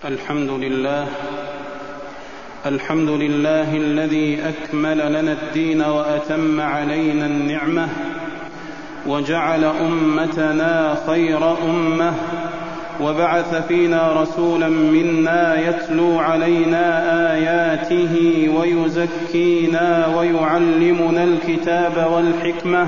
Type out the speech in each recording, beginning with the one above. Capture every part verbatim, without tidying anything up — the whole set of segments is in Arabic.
الحمد لله الحمد لله الذي أكمل لنا الدين وأتم علينا النعمة وجعل أمتنا خير أمة وبعث فينا رسولا منا يتلو علينا آياته ويزكينا ويعلمنا الكتاب والحكمة.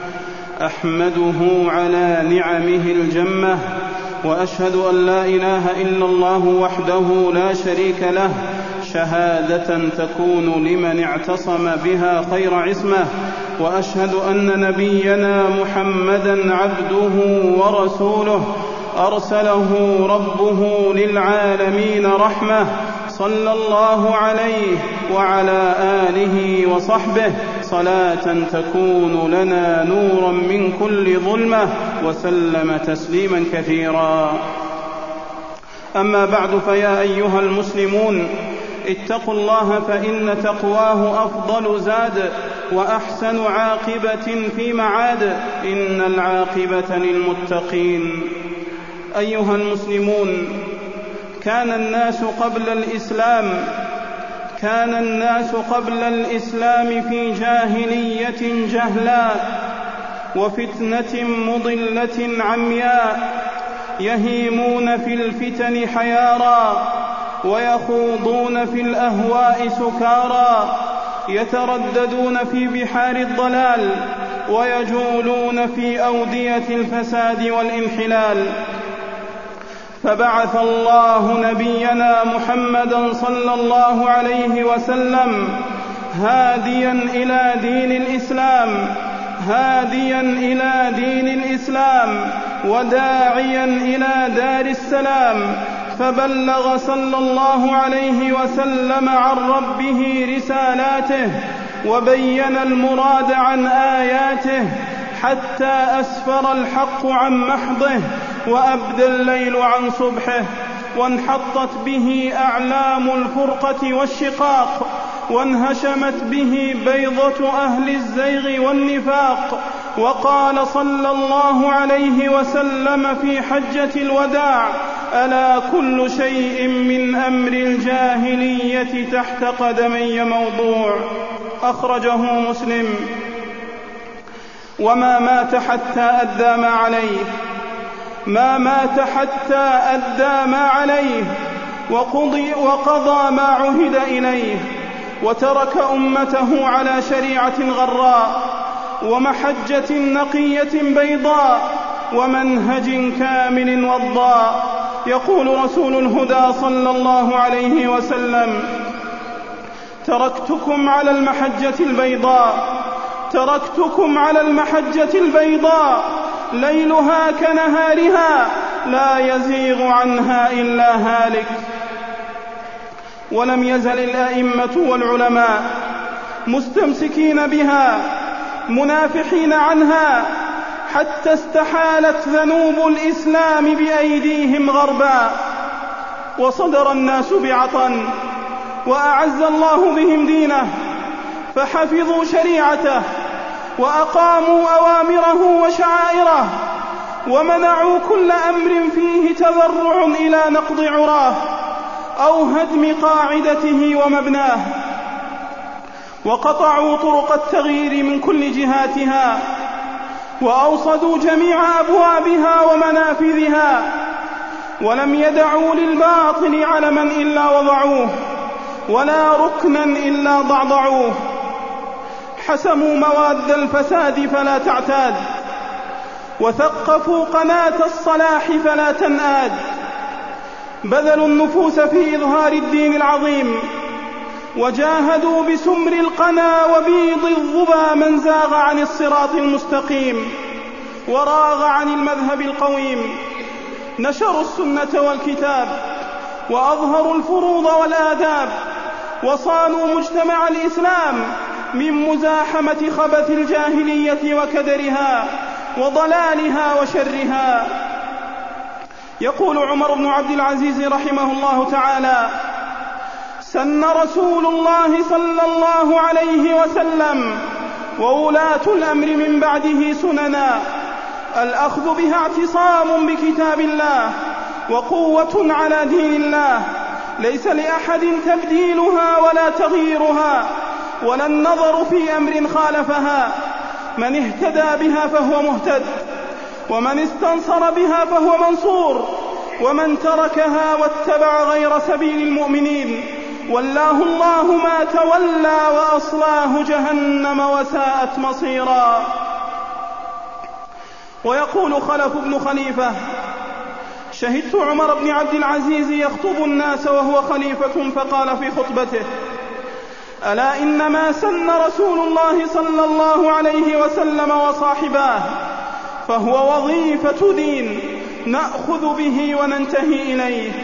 أحمده على نعمه الجمة وأشهد أن لا إله إلا الله وحده لا شريك له شهادة تكون لمن اعتصم بها خير عصمة. وأشهد أن نبينا محمدا عبده ورسوله أرسله ربه للعالمين رحمة، صلى الله عليه وعلى آله وصحبه صلاة تكون لنا نورا من كل ظلمة، وسلم تسليما كثيرا. أما بعد، فيا أيها المسلمون، اتقوا الله فإن تقواه أفضل زاد وأحسن عاقبة في معاد، إن العاقبة للمتقين. أيها المسلمون، كان الناس قبل الإسلام كان الناس قبل الإسلام في جاهلية جهلاء وفتنة مضلة عمياء، يهيمون في الفتن حيارى ويخوضون في الأهواء سكارى، يترددون في بحار الضلال ويجولون في أودية الفساد والانحلال. فبعث الله نبينا محمدا صلى الله عليه وسلم هاديا إلى دين الإسلام هاديا إلى دين الإسلام وداعيا إلى دار السلام، فبلغ صلى الله عليه وسلم عن ربه رسالاته وبين المراد عن آياته، حتى أسفر الحق عن محضه وأبدى الليل عن صبحه، وانحطت به أعلام الفرقة والشقاق، وانهشمت به بيضة أهل الزيغ والنفاق. وقال صلى الله عليه وسلم في حجة الوداع: ألا كل شيء من أمر الجاهلية تحت قدمي موضوع. أخرجه مسلم. وما مات حتى أدى ما عليه ما مات حتى أدى ما عليه وقضي وقضى ما عهد إليه، وترك أمته على شريعة غراء ومحجة نقية بيضاء ومنهج كامل وضاء. يقول رسول الهدى صلى الله عليه وسلم: تركتكم على المحجة البيضاء تركتكم على المحجة البيضاء ليلها كنهارها لا يزيغ عنها إلا هالك. ولم يزل الأئمة والعلماء مستمسكين بها منافحين عنها، حتى استحالت ذنوب الإسلام بأيديهم غربا، وصدر الناس بعطا، وأعز الله بهم دينه، فحفظوا شريعته وأقاموا أوامره وشعائره، ومنعوا كل أمر فيه تذرع إلى نقض عراه أو هدم قاعدته ومبناه، وقطعوا طرق التغيير من كل جهاتها، وأوصدوا جميع أبوابها ومنافذها، ولم يدعوا للباطل علما إلا وضعوه، ولا ركنا إلا ضعضعوه. حسموا مواد الفساد فلا تعتاد، وثقفوا قناة الصلاح فلا تنآد، بذلوا النفوس في إظهار الدين العظيم، وجاهدوا بسمر القنا وبيض الظبا من زاغ عن الصراط المستقيم وراغ عن المذهب القويم. نشروا السنة والكتاب، وأظهروا الفروض والآداب، وصانوا مجتمع الإسلام من مزاحمة خبث الجاهلية وكدرها وضلالها وشرها. يقول عمر بن عبد العزيز رحمه الله تعالى: سن رسول الله صلى الله عليه وسلم وولاة الأمر من بعده سننا، الأخذ بها اعتصام بكتاب الله وقوة على دين الله ليس لأحد تبديلها ولا تغييرها ولا النظر في أمر خالفها. من اهتدى بها فهو مهتد، ومن استنصر بها فهو منصور، ومن تركها واتبع غير سبيل المؤمنين ولاه الله ما تولى وأصلاه جهنم وساءت مصيرا. ويقول خلف بن خليفة: شهدت عمر بن عبد العزيز يخطب الناس وهو خليفة فقال في خطبته: ألا إنما سن رسول الله صلى الله عليه وسلم وصاحباه فهو وظيفة دين نأخذ به وننتهي إليه.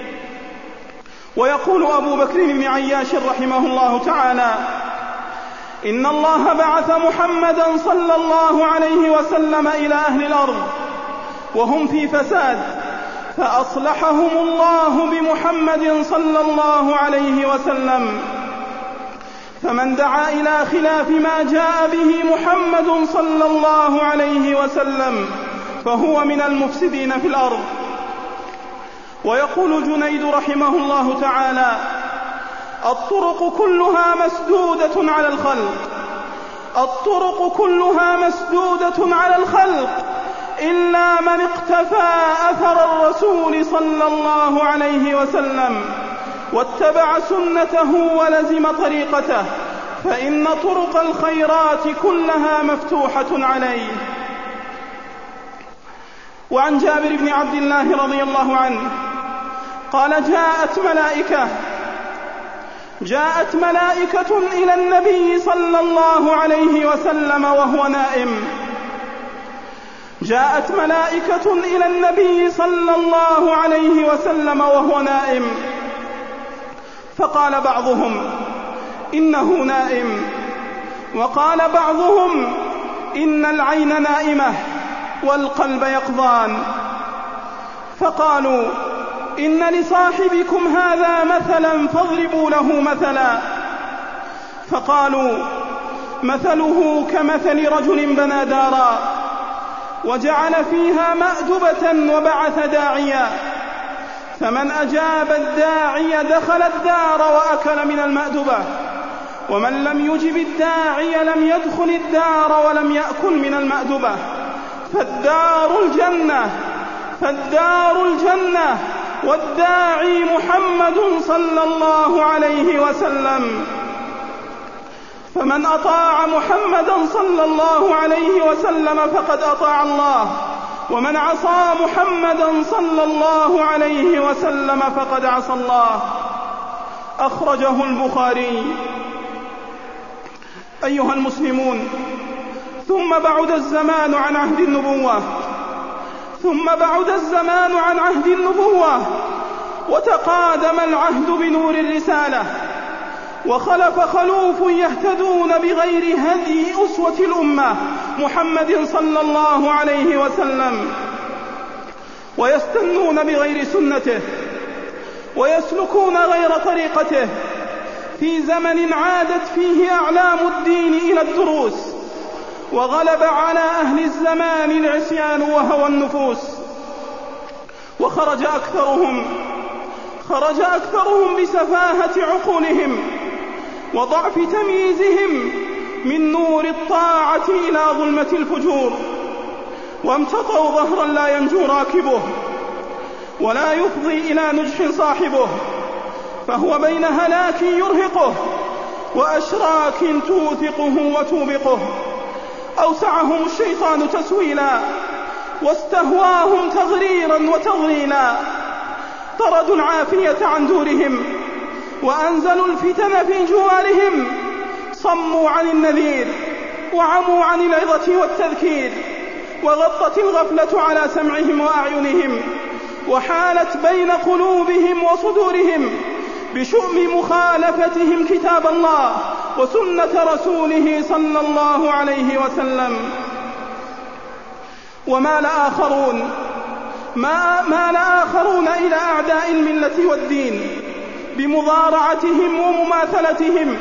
ويقول أبو بكر بن عياش رحمه الله تعالى: إن الله بعث محمدا صلى الله عليه وسلم إلى أهل الأرض وهم في فساد فأصلحهم الله بمحمد صلى الله عليه وسلم، فمن دعا إلى خلاف ما جاء به محمد صلى الله عليه وسلم فهو من المفسدين في الأرض. ويقول جنيد رحمه الله تعالى: الطرق كلها مسدودة على الخلق الطرق كلها مسدودة على الخلق إلا من اقتفى أثر الرسول صلى الله عليه وسلم واتبع سنته ولزم طريقته، فإن طرق الخيرات كلها مفتوحة عليه. وعن جابر بن عبد الله رضي الله عنه قال: جاءت ملائكة جاءت ملائكة إلى النبي صلى الله عليه وسلم وهو نائم جاءت ملائكة إلى النبي صلى الله عليه وسلم وهو نائم فقال بعضهم: إنه نائم، وقال بعضهم: إن العين نائمة والقلب يقظان. فقالوا: إن لصاحبكم هذا مثلا فاضربوا له مثلا. فقالوا: مثله كمثل رجل بنى دارا وجعل فيها مأدبة وبعث داعيا، فمن أجاب الداعي دخل الدار وأكل من المأدبة، ومن لم يجب الداعي لم يدخل الدار ولم يأكل من المأدبة، فالدار الجنة فالدار الجنة والداعي محمد صلى الله عليه وسلم. فمن أطاع محمدا صلى الله عليه وسلم فقد أطاع الله، ومن عصى محمدا صلى الله عليه وسلم فقد عصى الله. أخرجه البخاري. أيها المسلمون، ثم بعد الزمان عن عهد النبوة ثم بعد الزمان عن عهد النبوة وتقادم العهد بنور الرسالة، وخلف خلوف يهتدون بغير هدي أسوة الأمة محمد صلى الله عليه وسلم، ويستنون بغير سنته ويسلكون غير طريقته، في زمن عادت فيه أعلام الدين إلى الدروس، وغلب على أهل الزمان العصيان وهوى النفوس، وخرج أكثرهم خرج أكثرهم بسفاهة عقولهم وضعف تمييزهم من نور الطاعة إلى ظلمة الفجور، وامتطوا ظهرا لا ينجو راكبه ولا يفضي إلى نجح صاحبه، فهو بين هلاك يرهقه وأشراك توثقه وتوبقه. أوسعهم الشيطان تسويلا واستهواهم تغريرا وتضليلا، طردوا العافية عن دورهم وأنزلوا الفتن في جوارهم، صموا عن النذير وعموا عن العظة والتذكير، وغطت الغفلة على سمعهم وأعينهم، وحالت بين قلوبهم وصدورهم بشؤم مخالفتهم كتاب الله وسنة رسوله صلى الله عليه وسلم. ومال آخرون ما مال آخرون إلى أعداء الملة والدين بمضارعتهم ومماثلتهم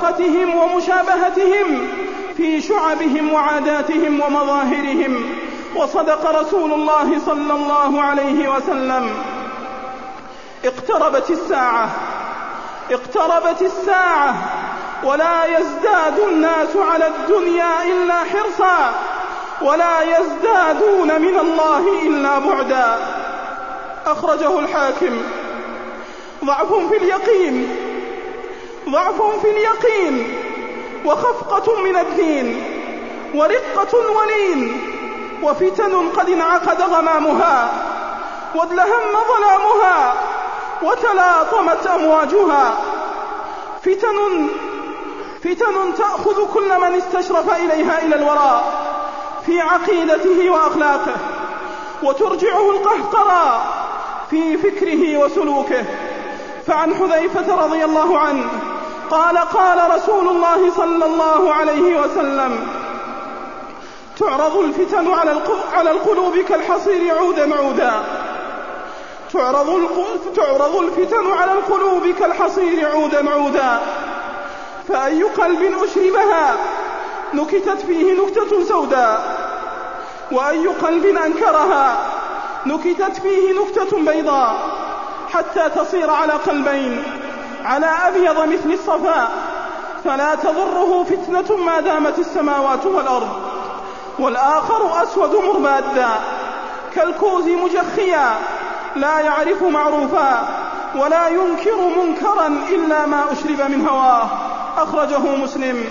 وموافقتهم ومشابهتهم في شعبهم وعاداتهم ومظاهرهم وصدق رسول الله صلى الله عليه وسلم. اقتربت الساعة اقتربت الساعة ولا يزداد الناس على الدنيا إلا حرصا ولا يزدادون من الله إلا بعدا. أخرجه الحاكم. ضعف في اليقين ضعف في اليقين وخفقة من الدين ورقة ولين وفتن قد انعقد غمامها وادلهم ظلامها وتلاطمت أمواجها. فتن فتن تأخذ كل من استشرف إليها إلى الوراء في عقيدته وأخلاقه وترجعه القهقرى في فكره وسلوكه. فعن حذيفة رضي الله عنه قال قال رسول الله صلى الله عليه وسلم: تعرض الفتن على القلوب كالحصير عودا عودا تعرض, تعرض الفتن على القلوب كالحصير عودا عودا فأي قلب أشربها نكتت فيه نكتة سوداء وأي قلب أنكرها نكتت فيه نكتة بيضاء حتى تصير على قلبين على أبيض مثل الصفاء فلا تضره فتنة ما دامت السماوات والأرض. والآخر أسود مربادا كالكوز مجخيا لا يعرف معروفا ولا ينكر منكرا إلا ما أشرب من هواه. أخرجه مسلم.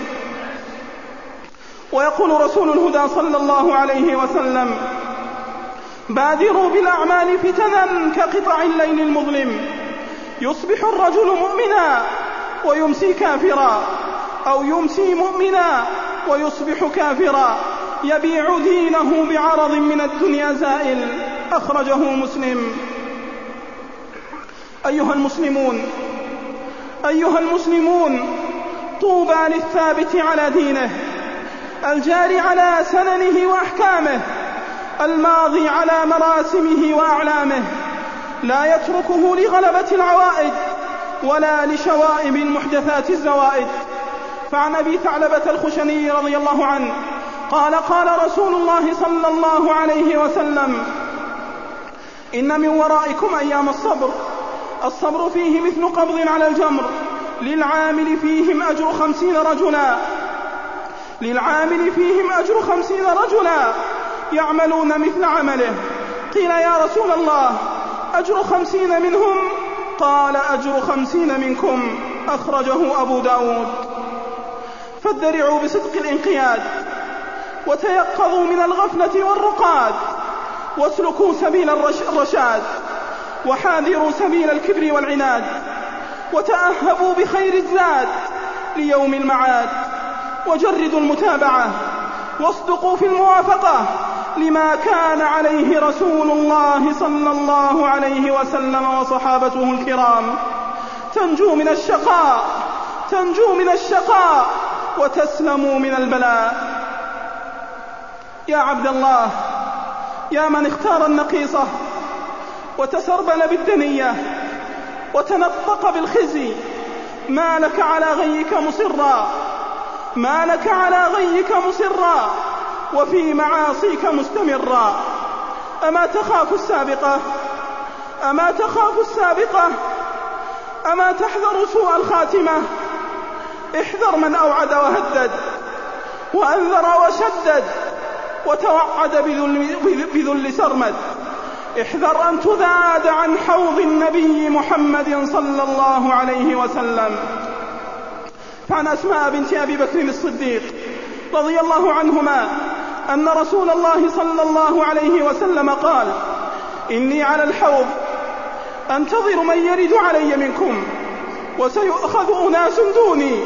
ويقول رسول الهدى صلى الله عليه وسلم: بادروا بالأعمال فتنا كقطع الليل المظلم يصبح الرجل مؤمنا ويمسي كافرا أو يمسي مؤمنا ويصبح كافرا يبيع دينه بعرض من الدنيا زائل. أخرجه مسلم. أيها المسلمون أيها المسلمون طوبى للثابت على دينه الجاري على سننه وأحكامه الماضي على مراسمه وأعلامه لا يتركه لغلبة العوائد ولا لشوائب المحدثات الزوائد. فعن أبي ثعلبة الخشني رضي الله عنه قال قال رسول الله صلى الله عليه وسلم: إن من ورائكم أيام الصبر الصبر فيه مثل قبض على الجمر للعامل فيهم أجر خمسين رجلا للعامل فيهم أجر خمسين رجلا يعملون مثل عمله. قيل يا رسول الله أجر خمسين منهم؟ قال أجر خمسين منكم. أخرجه أبو داود. فادرعوا بصدق الانقياد وتيقظوا من الغفلة والرقاد واسلكوا سبيل الرشاد وحاذروا سبيل الكبر والعناد وتأهبوا بخير الزاد ليوم المعاد وجردوا المتابعة واصدقوا في الموافقة لما كان عليه رسول الله صلى الله عليه وسلم وصحابته الكرام. تنجو من الشقاء تنجو من الشقاء وتسلموا من البلاء. يا عبد الله، يا من اختار النقيصة وتسربل بالدنية وتنطق بالخزي، ما لك على غيك مصرا ما لك على غيك مصرا وفي معاصيك مستمرا. أما تخاف السابقة أما تخاف السابقة أما تحذر سوء الخاتمة؟ احذر من أوعد وهدد وأنذر وشدد وتوعد بذل, بذل سرمد. احذر أن تذاد عن حوض النبي محمد صلى الله عليه وسلم. فعن أسماء بنت أبي بكر الصديق رضي الله عنهما أن رسول الله صلى الله عليه وسلم قال: إني على الحوض أنتظر من يرد علي منكم وسيؤخذ أناس دوني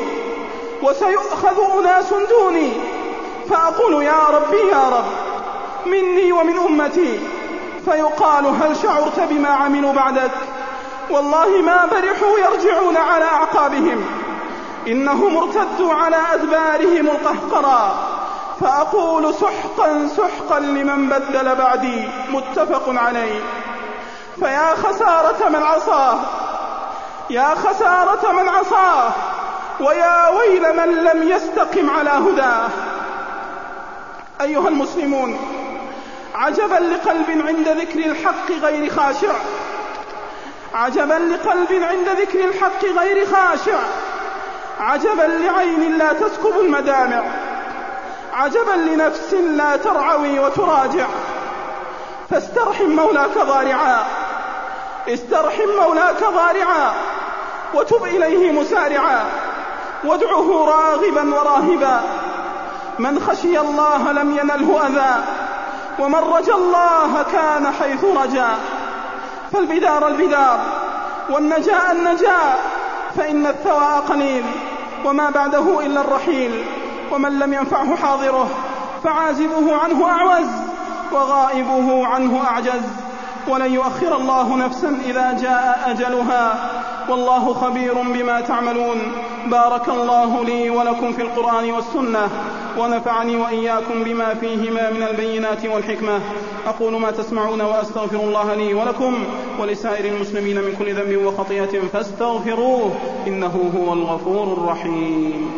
وسيؤخذ أناس دوني فأقول يا ربي يا رب مني ومن أمتي، فيقال هل شعرت بما عملوا بعدك؟ والله ما برحوا يرجعون على أعقابهم، إنهم ارتدوا على أدبارهم القهقرى، فأقول سحقا سحقا لمن بدل بعدي. متفق عليه. فيا خسارة من عصاه يا خسارة من عصاه ويا ويل من لم يستقم على هداه. أيها المسلمون، عجبا لقلب عند ذكر الحق غير خاشع عجبا لقلب عند ذكر الحق غير خاشع عجبا لعين لا تسكب المدامع عجبا لنفس لا ترعوي وتراجع فاسترحم مولاك ضارعا استرحم مولاك ضارعا وتب إليه مسارعا وادعه راغبا وراهبا من خشي الله لم ينله أذى ومن رجى الله كان حيث رجا فالبدار البدار والنجاء النجاء فإن الثواء قليل وما بعده إلا الرحيل ومن لم ينفعه حاضره فعازبه عنه أعوز وغائبه عنه أعجز ولن يؤخر الله نفسا إذا جاء أجلها والله خبير بما تعملون. بارك الله لي ولكم في القرآن والسنة ونفعني وإياكم بما فيهما من البينات والحكمة. أقول ما تسمعون وأستغفر الله لي ولكم ولسائر المسلمين من كل ذنب وخطيئة فاستغفروه إنه هو الغفور الرحيم.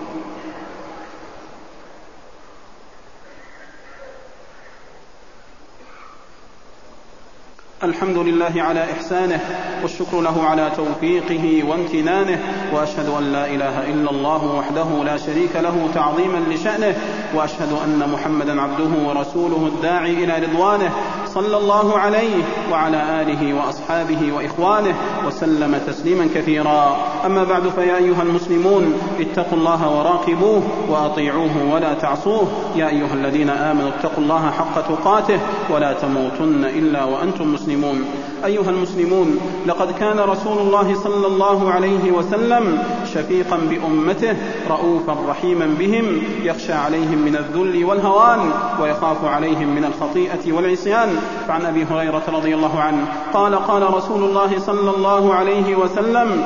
الحمد لله على إحسانه والشكر له على توفيقه وامتنانه وأشهد أن لا إله إلا الله وحده لا شريك له تعظيما لشأنه وأشهد أن محمدا عبده ورسوله الداعي إلى رضوانه صلى الله عليه وعلى آله وأصحابه وإخوانه وسلم تسليما كثيرا. أما بعد فيا أيها المسلمون اتقوا الله وراقبوه وأطيعوه ولا تعصوه. يا أيها الذين آمنوا اتقوا الله حق تقاته ولا تموتن إلا وأنتم مسلمون. أيها المسلمون لقد كان رسول الله صلى الله عليه وسلم شفيقا بأمته رؤوفا رحيما بهم يخشى عليهم من الذل والهوان ويخاف عليهم من الخطيئة والعصيان. فعن أبي هريرة رضي الله عنه قال قال رسول الله صلى الله عليه وسلم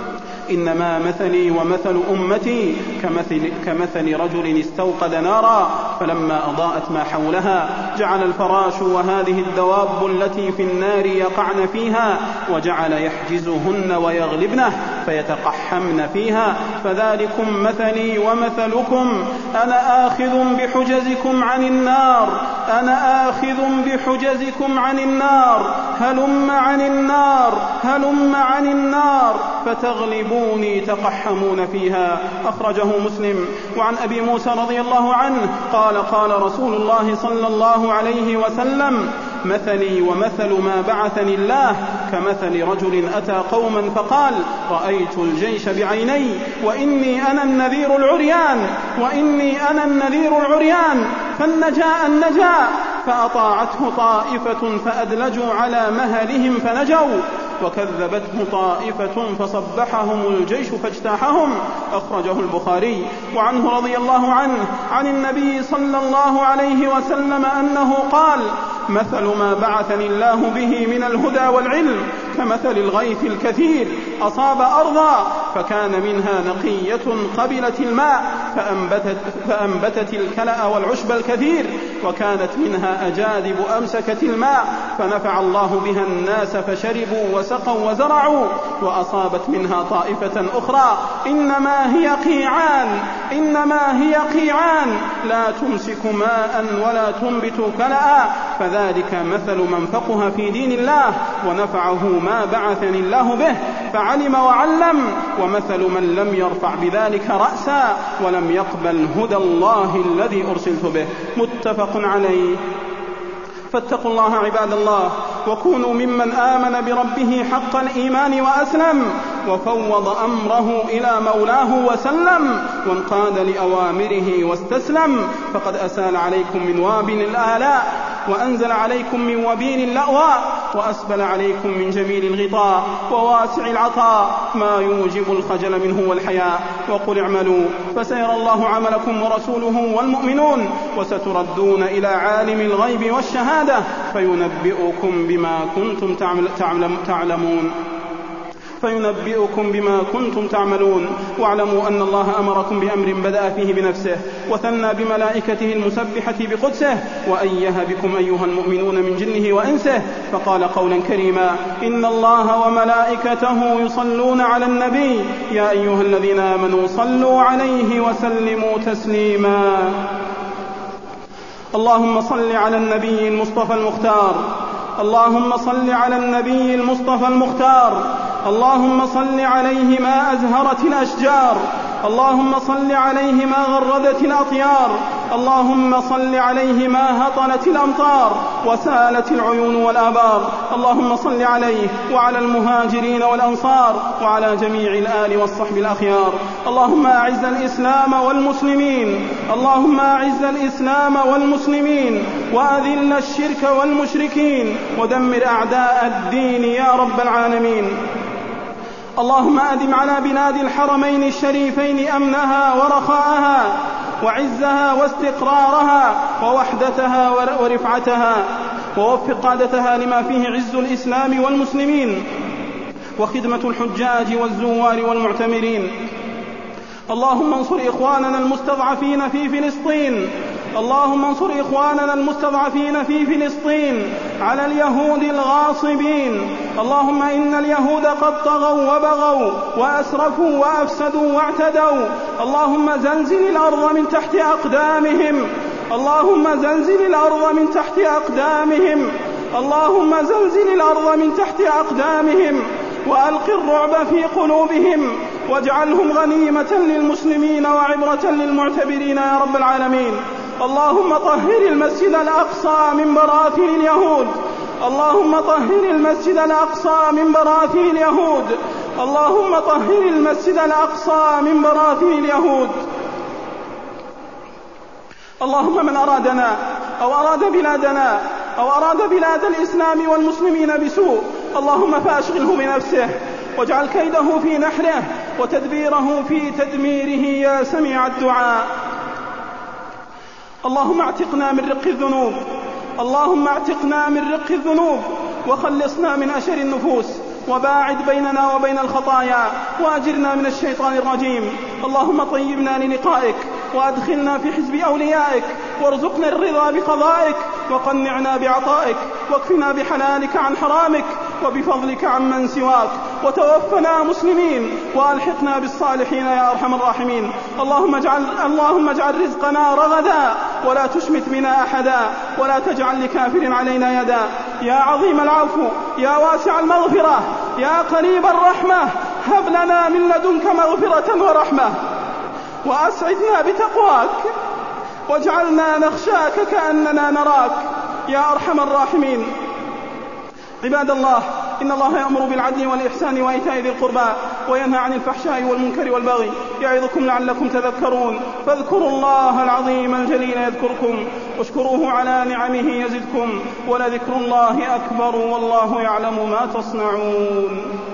إنما مثلي ومثل أمتي كمثل, كمثل رجل استوقد نارا فلما أضاءت ما حولها جعل الفراش وهذه الدواب التي في النار يقعن فيها وجعل يحجزهن ويغلبنه فيتقحمن فيها فذلكم مثلي ومثلكم أنا آخذ بحجزكم عن النار أنا آخذ بحجزكم عن النار هلم عن النار هلم عن النار فتغلبوني تقحمون فيها. أخرجه مسلم. وعن أبي موسى رضي الله عنه قال قال رسول الله صلى الله عليه وسلم مثلي ومثل ما بعثني الله كمثل رجل أتى قوما فقال رأيت الجيش بعيني وإني أنا النذير العريان وإني أنا النذير العريان فالنجاء النجاء فأطاعته طائفة فأدلجوا على مهلهم فنجوا وكذبته طائفة فصبحهم الجيش فاجتاحهم. أخرجه البخاري. وعنه رضي الله عنه عن النبي صلى الله عليه وسلم أنه قال مثل ما بعثني الله به من الهدى والعلم كمثل الغيث الكثير أصاب أرضا فكان منها نقية قبلت الماء فأنبتت, فأنبتت الكلأ والعشب الكثير وكانت منها أجادب أمسكت الماء فنفع الله بها الناس فشربوا وسقوا وزرعوا وأصابت منها طائفة أخرى إنما هي قيعان إنما هي قيعان لا تمسك ماء ولا تنبت كلأ فذلك مثل من فقه في دين الله ونفعه ما بعثني الله به فعلم وعلم ومثل من لم يرفع بذلك رأسا ولم يقبل هدى الله الذي أرسلت به. متفق عليه. فاتقوا الله عباد الله وكونوا ممن آمن بربه حق الإيمان وأسلم وفوض أمره إلى مولاه وسلم وانقاد لأوامره واستسلم فقد أسال عليكم من وابل الآلاء وأنزل عليكم من وبيل اللأواء وأسبل عليكم من جميل الغطاء وواسع العطاء ما يوجب الخجل منه والحياء وقل اعملوا فسيرى الله عملكم ورسوله والمؤمنون وستردون إلى عالم الغيب والشهادة فينبئكم بما كنتم تعلمون فينبئكم بما كنتم تعملون. واعلموا أن الله أمركم بأمر بدأ فيه بنفسه وثنى بملائكته المسبحة بقدسه وأيه بكم أيها المؤمنون من جنه وإنسه فقال قولا كريما إن الله وملائكته يصلون على النبي يا أيها الذين آمنوا صلوا عليه وسلموا تسليما. اللهم صل على النبي المصطفى المختار اللهم صل على النبي المصطفى المختار اللهم صل عليه ما أزهرت الأشجار اللهم صل عليه ما غردت الأطيار اللهم صل عليه ما هطلت الأمطار وسالت العيون والآبار اللهم صل عليه وعلى المهاجرين والأنصار وعلى جميع الآل والصحب الأخيار اللهم أعز الإسلام والمسلمين اللهم أعز الإسلام والمسلمين وأذل الشرك والمشركين ودمر أعداء الدين يا رب العالمين اللهم أدم على بلاد الحرمين الشريفين أمنها ورخاءها وعزها واستقرارها ووحدتها ورفعتها ووفق قادتها لما فيه عز الإسلام والمسلمين وخدمة الحجاج والزوار والمعتمرين اللهم انصر إخواننا المستضعفين في فلسطين اللهم انصر إخواننا المستضعفين في فلسطين على اليهود الغاصبين اللهم إن اليهود قد طغوا وبغوا وأسرفوا وأفسدوا واعتدوا اللهم زلزل الأرض من تحت أقدامهم اللهم زلزل الأرض من تحت أقدامهم اللهم زلزل الأرض من تحت أقدامهم وألق الرعب في قلوبهم واجعلهم غنيمة للمسلمين وعبرة للمعتبرين يا رب العالمين اللهم طهر المسجد الأقصى من براثن اليهود اللهم طهر المسجد الأقصى من براثن اليهود اللهم طهر المسجد الأقصى من براثن اليهود اللهم من أرادنا أو أراد بلادنا أو أراد بلاد الإسلام والمسلمين بسوء اللهم فأشغله بنفسه واجعل كيده في نحره وتدبيره في تدميره يا سميع الدعاء اللهم اعتقنا من رق الذنوب اللهم اعتقنا من رق الذنوب وخلصنا من أشر النفوس وباعد بيننا وبين الخطايا وأجرنا من الشيطان الرجيم اللهم طيبنا للقائك وأدخلنا في حزب أوليائك وارزقنا الرضا بقضائك وقنعنا بعطائك واكفنا بحلالك عن حرامك وبفضلك عمن سواك وتوفنا مسلمين وألحقنا بالصالحين يا أرحم الراحمين اللهم اجعل, اللهم اجعل رزقنا رغدا ولا تشمت بنا أحدا ولا تجعل لكافر علينا يدا يا عظيم العفو يا واسع المغفرة يا قريب الرحمة هب لنا من لدنك مغفرة ورحمة وأسعدنا بتقواك واجعلنا نخشاك كأننا نراك يا أرحم الراحمين عباد الله إن الله يأمر بالعدل والإحسان وإيتاء ذي القربى وينهى عن الفحشاء والمنكر والبغي يعظكم لعلكم تذكرون فاذكروا الله العظيم الجليل يذكركم واشكروه على نعمه يزدكم ولذكر الله أكبر والله يعلم ما تصنعون.